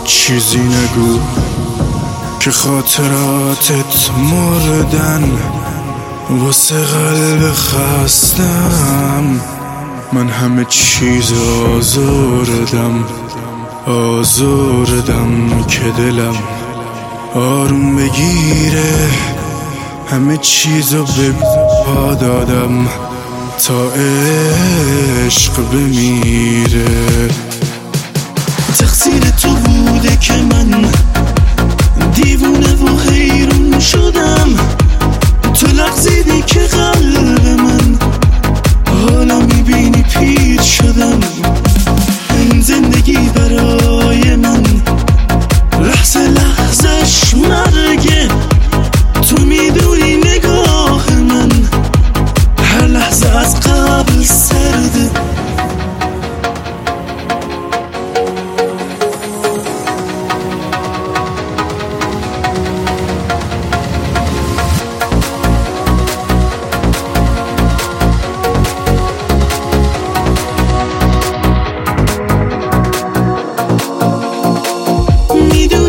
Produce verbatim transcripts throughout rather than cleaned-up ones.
چیزی نگو که خاطراتت مردن واسه قلب خستم. من همه چیز آزردم آزردم که دلم آروم بگیره. همه چیزو به پا دادم تا عشق بمیره. تقصیر تو بوده که من دیوونه و حیرون شدم. تو لغزیدی که قلب من حالا میبینی پیر شدم. این زندگی برای من لحظه لحظش مرگه. تو میدونی نگاه من هر لحظه از قبل سرده.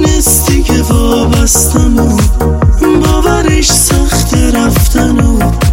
میدونستی که وابستم و باورش سخت رفتن و